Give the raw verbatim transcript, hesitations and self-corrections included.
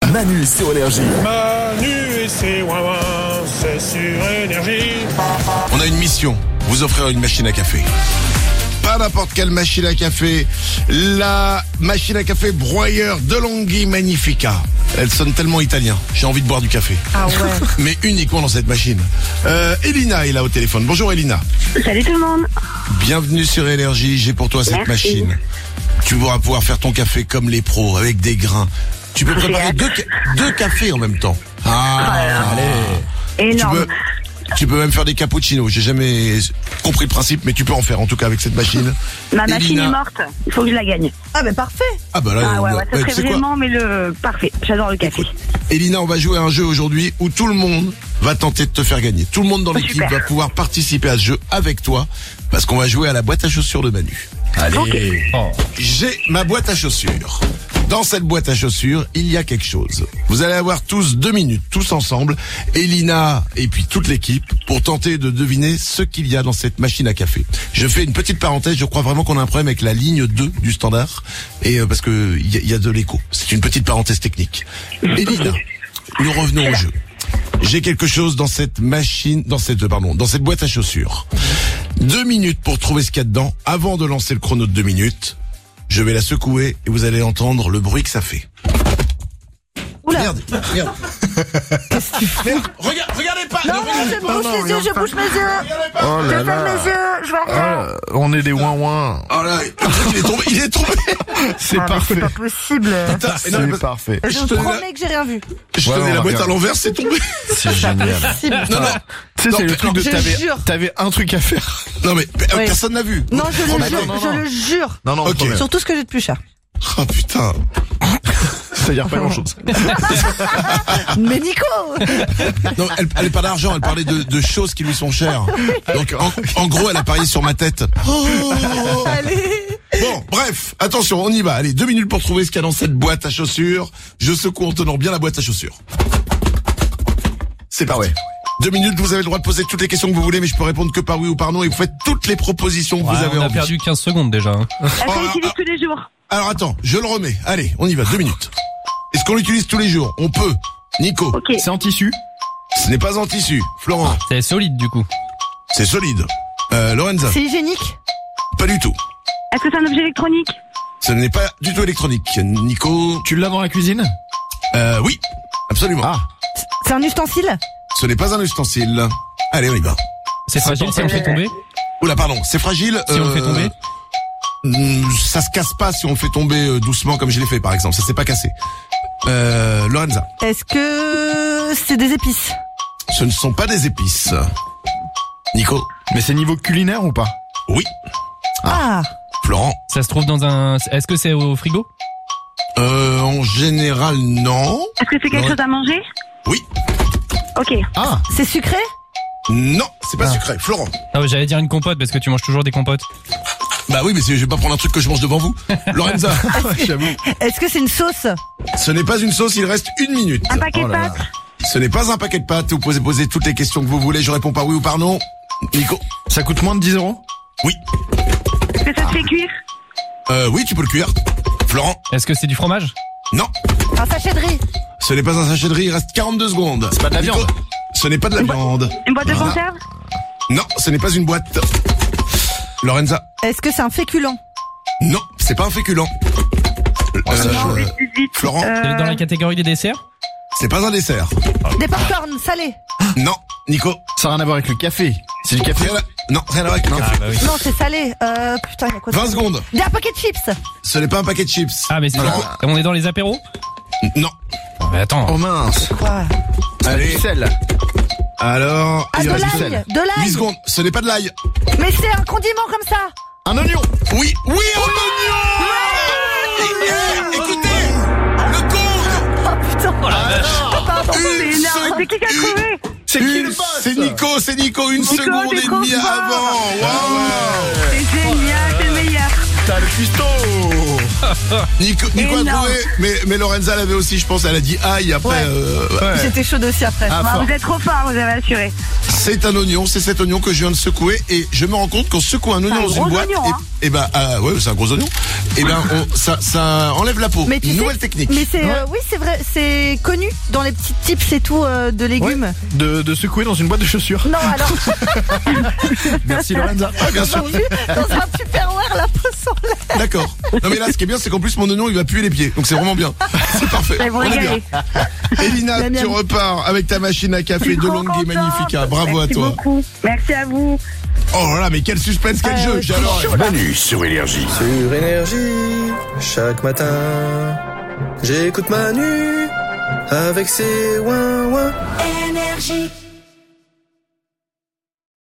Manu sur Énergie. Manu et ses ouin-ouin, c'est sur Énergie. On a une mission, vous offrir une machine à café. Pas n'importe quelle machine à café, la machine à café broyeur DeLonghi Magnifica. Elle sonne tellement italien, j'ai envie de boire du café. Ah ouais. Mais uniquement dans cette machine. Euh, Elina est là au téléphone. Bonjour Elina. Salut tout le monde. Bienvenue sur Énergie, j'ai pour toi cette Merci. machine. Tu pourras pouvoir faire ton café comme les pros, avec des grains. Tu peux préparer deux, ca- deux cafés en même temps. Ah, allez. Tu Énorme. peux, tu peux même faire des cappuccinos. J'ai jamais compris le principe, mais tu peux en faire en tout cas avec cette machine. Ma machine Elina. est morte. Il faut que je la gagne. Ah ben parfait. Ah bah là, Ah ouais, ouais, ça ouais, serait tu sais quoi, vraiment, mais le parfait. J'adore le café. Elina, on va jouer à un jeu aujourd'hui où tout le monde va tenter de te faire gagner. Tout le monde dans Oh, l'équipe super. va pouvoir participer à ce jeu avec toi, parce qu'on va jouer à la boîte à chaussures de Manu. Allez. Oh. J'ai ma boîte à chaussures. Dans cette boîte à chaussures, il y a quelque chose. Vous allez avoir tous deux minutes, tous ensemble, Elina et puis toute l'équipe, pour tenter de deviner ce qu'il y a dans cette machine à café. Je fais une petite parenthèse, je crois vraiment qu'on a un problème avec la ligne deux du standard, et euh, parce que il y, a- il y a de l'écho. C'est une petite parenthèse technique. Elina, nous revenons au jeu. J'ai quelque chose dans cette machine, dans cette, pardon, dans cette boîte à chaussures. Deux minutes pour trouver ce qu'il y a dedans. Avant de lancer le chrono de deux minutes, je vais la secouer et vous allez entendre le bruit que ça fait. Oula. Merde, merde. Qu'est-ce que tu fais? Merde. Regarde, regardez pas. Non, ne non, regardez je pas. bouge les yeux, je bouge mes yeux. Regardez pas. Oh Je là ferme là. mes yeux, je vois rien. Ah, on est des ouin-ouin. Oh là, il est tombé, il est tombé. C'est Ah, mais parfait. c'est pas possible. Putain, mais non, mais C'est parce- parfait. Je je vous te promets que j'ai rien vu. Je Ouais, tenais on la boîte regarde. à l'envers, c'est tombé. C'est génial. Non, non. Tu sais, Non, c'est le mais- truc de Je t'avais, jure. t'avais un truc à faire. Non mais euh, Oui. personne n'a vu. Non, je le Promets. jure, non, non, je non. le jure. Non, non, Ok. promets. Sur tout ce que j'ai de plus cher. Oh putain. Ça veut dire pas grand chose. Mais Nico! Non, elle, elle parlait d'argent, elle parlait de, de choses qui lui sont chères. Donc en, en gros, elle a parié sur ma tête. Allez! Bon, bref, attention, on y va. Allez, deux minutes pour trouver ce qu'il y a dans cette boîte à chaussures. Je secoue en tenant bien la boîte à chaussures. C'est parti. Deux minutes, vous avez le droit de poser toutes les questions que vous voulez, mais je peux répondre que par oui ou par non, et vous faites toutes les propositions que Ouais, vous avez on a envie. perdu quinze secondes déjà. hein. Est-ce qu'on Oh, l'utilise ah, tous les jours? Alors attends, je le remets. Allez, on y va, deux minutes. Est-ce qu'on l'utilise tous les jours? On peut. Nico, Ok. C'est en tissu. ce n'est pas en tissu. Florent, C'est solide du coup. c'est solide. Euh, Lorenza, C'est hygiénique? pas du tout. Est-ce que c'est un objet électronique? Ce n'est pas du tout électronique. Nico, Tu l'as dans la cuisine? euh, oui, absolument. Ah. C'est un ustensile? Ce n'est pas un ustensile. Allez, on y va. C'est fragile si on le fait tomber. Oula, pardon, c'est fragile. Si on le fait tomber. mm, Ça se casse pas si on le fait tomber euh, doucement comme je l'ai fait par exemple. Ça s'est pas cassé. Euh, Lorenza, Est-ce que c'est des épices? ce ne sont pas des épices. Nico, Mais c'est niveau culinaire ou pas? oui. Ah! Florent, Ça se trouve dans un. Est-ce que c'est au frigo? euh, en général non. Est-ce que c'est quelque Ouais. chose à manger? Oui. Ok. Ah. C'est sucré? Non, c'est pas Ah. sucré. Florent. Ah ouais, j'allais dire une compote parce que tu manges toujours des compotes. Bah oui, mais c'est- je vais pas prendre un truc que je mange devant vous. Lorenza, J'avoue. Est-ce que c'est une sauce? ce n'est pas une sauce, il reste une minute. Un paquet Oh de là là. pâtes? Ce n'est pas un paquet de pâtes, vous pouvez poser toutes les questions que vous voulez, je réponds par oui ou par non. Nico, Ça coûte moins de dix euros? oui. Est-ce que ça se fait cuire? Euh, oui, tu peux le cuire. Florent, Est-ce que c'est du fromage? non. Un sachet de riz? Ce n'est pas un sachet de riz, il reste quarante-deux secondes. C'est pas de la Nico, viande. Ce n'est pas de la viande. Une boîte de Voilà. conserve? Non, ce n'est pas une boîte. Lorenza, Est-ce que c'est un féculent? non, c'est pas un féculent. Oh, c'est Euh, chaud, là. Vite, vite, vite. Florent, Euh, C'est dans la catégorie des desserts? c'est pas un dessert. Des popcorn salés? Non, Nico, Ça n'a rien à voir avec le café. C'est du café. rien à... Non, rien à voir avec le café. bah oui. Non, c'est salé. Euh, putain, il y a quoi vingt dedans? secondes. Il y a un paquet de chips. Ce n'est pas un paquet de chips. Ah mais c'est. Alors, On est dans les apéros? non. Mais attends. Oh mince. Quoi? Allez, Du sel. alors... Ah, il de reste du l'ail. sel. De huit l'ail. secondes. Ce n'est pas de l'ail. Mais c'est un condiment comme ça. Un oignon. Oui, oui, un oignon. Eh, écoutez, le compte. Oh putain. Pardon, c'est Une énorme. seconde. C'est qui qui a trouvé? C'est qui Une- le boss? C'est Nico, c'est Nico, une Nico, seconde t'es et trop demie fort. avant. Waouh. C'est génial, c'est le meilleur. putain, le cuistot. Nico, Nico a Énorme. trouvé, mais, mais Lorenza l'avait aussi, je pense, elle a dit aïe après. Ouais. euh, Ouais. J'étais chaude aussi après. Ah, Bah, fort. vous êtes trop fort, vous avez assuré. C'est un oignon, c'est cet oignon que je viens de secouer et je me rends compte qu'on secoue un oignon un dans une gros boîte oignon, et, hein. et ben ah, ouais, c'est un gros oignon. Et ben on, ça, ça enlève la peau. Mais tu Une sais- nouvelle technique. Mais c'est, euh, oui, c'est vrai, c'est connu dans les petits tips et tout euh, de légumes. Ouais. De, de secouer dans une boîte de chaussures. Non, alors, Merci Lorenza. Ah, bien sûr. dans, dans un Tupperware, la peau sur l'air. D'accord. Non mais là, ce qui est bien, c'est qu'en plus mon oignon, il va puer les pieds. Donc c'est vraiment bien. C'est parfait. Vous On est bien. régalez. Elina, La mienne. tu repars avec ta machine à Je café suis de trop Longue et contente. Magnifica. Bravo Merci à toi. beaucoup. Merci à vous. Oh là là, mais quel suspense, quel Ah, jeu. ouais, J'ai c'est alors. chaud, là. Manu sur Énergie. Sur Énergie, chaque matin, j'écoute Manu avec ses ouin ouin. Énergie.